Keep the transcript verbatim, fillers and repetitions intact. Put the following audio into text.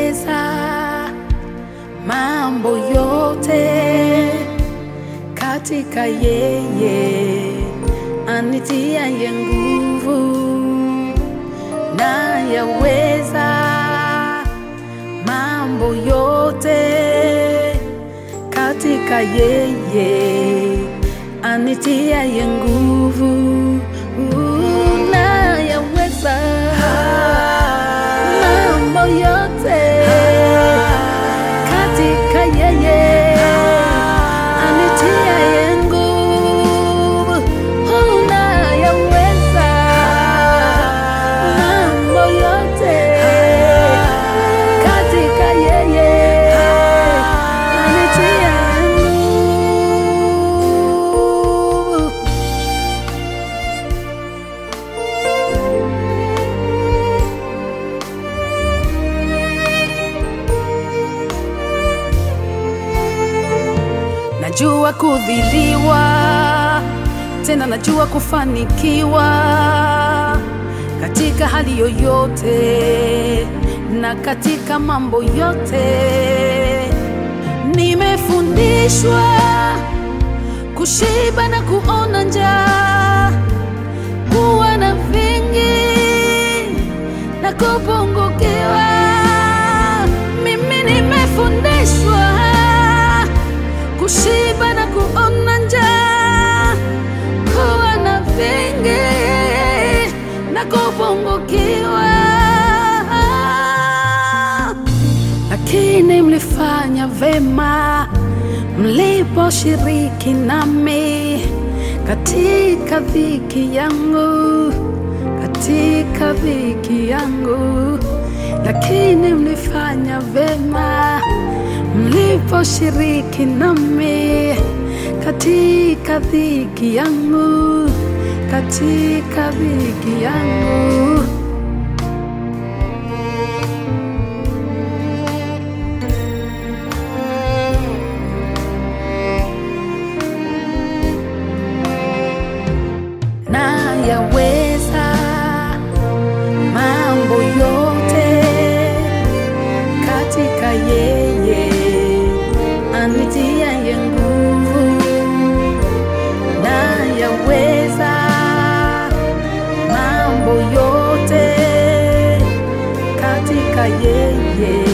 nayaweza mambo yote katika yeye anitiaye nguvu. Nayaweza mambo yote katika yeye anitiaye nguvu. Nayaweza mambo yote katika yeye anitiaye nguvu. Nayaweza mambo yote katika yeye anitiaye nguvu. Najua kudhiliwa, tena najua kufanikiwa katika hali yoyote na katika mambo yote. Nimefundishwa kushiba na kuona njaa, kuwa na vingi na kupungukiwa. Mimi nimefundishwa kushiba na kuona njaa, kuwa na vingi na kupungukiwa. Lakini mlifanya vema mliposhiriki nami katika dhiki yangu, katika dhiki yangu. Lakini mlifanya vema mliposhiriki nami katika dhiki yangu, katika dhiki yangu. Nayaweza mambo yote katika yeye anitiaye nguvu. Nayaweza mambo yote katika yeye